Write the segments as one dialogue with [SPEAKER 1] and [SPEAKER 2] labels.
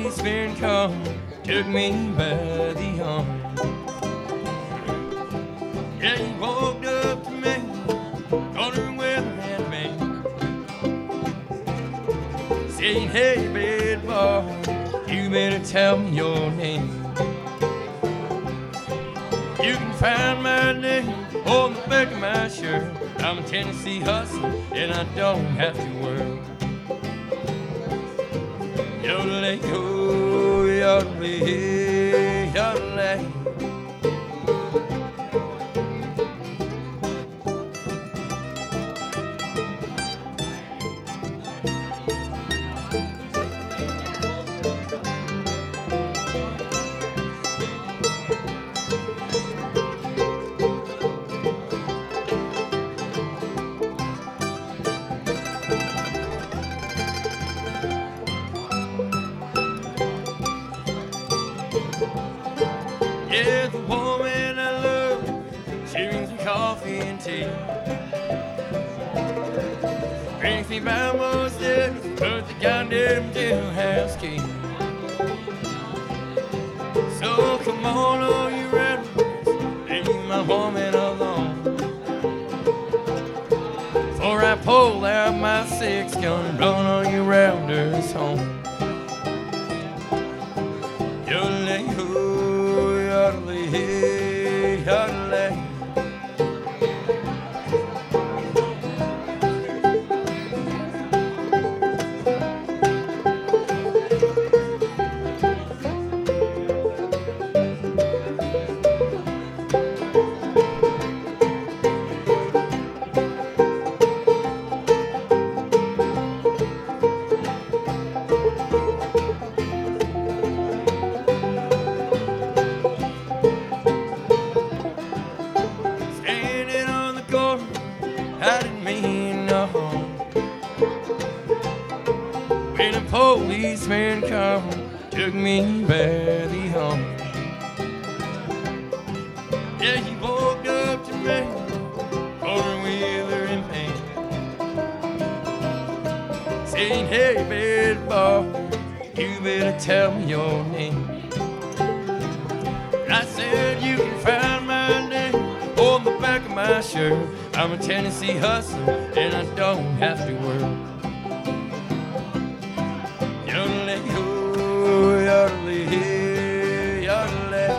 [SPEAKER 1] policeman come, took me by the arm. Yeah, he walked up to me, told her where the had been. Saying, hey, bad boy, you better tell me your name. You can find my name on the back of my shirt. I'm a Tennessee hustler, and I don't have to work. Yodelay, oh, yodelay, yodelay. Yeah, the woman I love, she brings me coffee and tea. Drinks me by my steps, put the goddamn jailhouse key. So come on, all you rebels, leave my woman alone. Before I pull out my 6-gun and run all you rounders home. Yodelay, yodelay. I didn't mean no harm. When a policeman come, took me by the arm. Yeah, he walked up to me, four-wheeler in pain, saying, hey, bad boy, you better tell me your name. I said, you can find my name on the back of my shirt. I'm a Tennessee hustler, and I don't have to work. Yodelay, oh, yodelay, yodelay.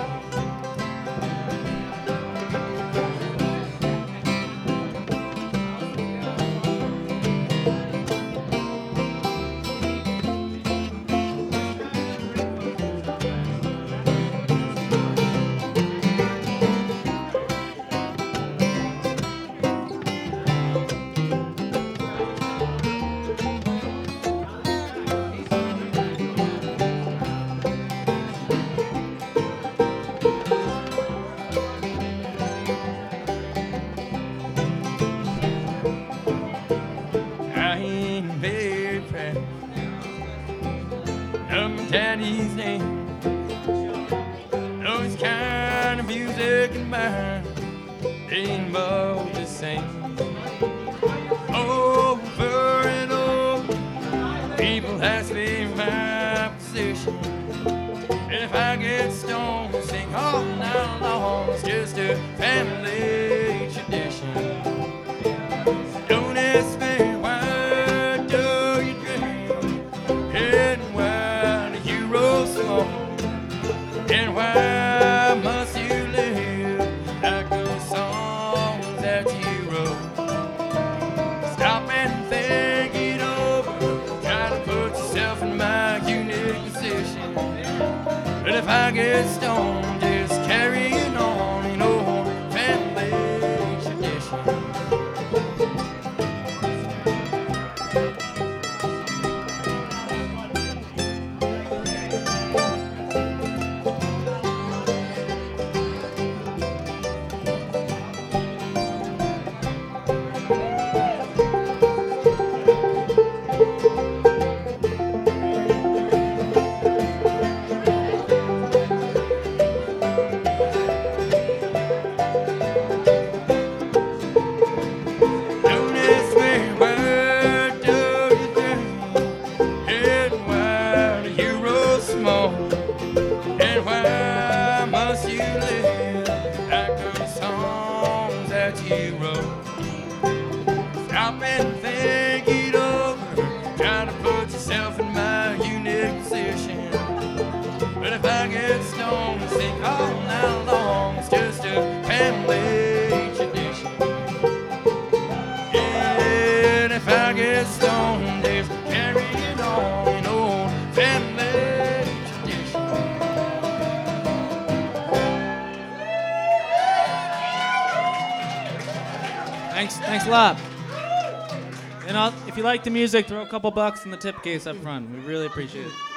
[SPEAKER 1] I ain't very proud of my daddy's name. Know his kind of music and mine, they ain't both the same. Over and over, people ask me my position. And if I get stoned, sing all night long, it's just a family tradition. Don't ask me why do you drink, and why do you roll smoke, and why must you live like those songs that you wrote? Stop and think it over, try to put yourself in my unique position. But if I get stoned, just carrying on an old family tradition. small? And why must you live like those songs that you wrote? Stop and think it over. Try to put yourself in my unique position. But if I get stoned and sing all night long, it's just a family tradition. Yeah, and if I get stoned, it's carrying on an old family tradition.
[SPEAKER 2] Thanks a lot. And if you like the music, throw a couple bucks in the tip case up front. We really appreciate it.